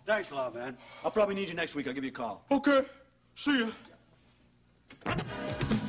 Thanks a lot, man. I'll probably need you next week. I'll give you a call. Okay. See ya.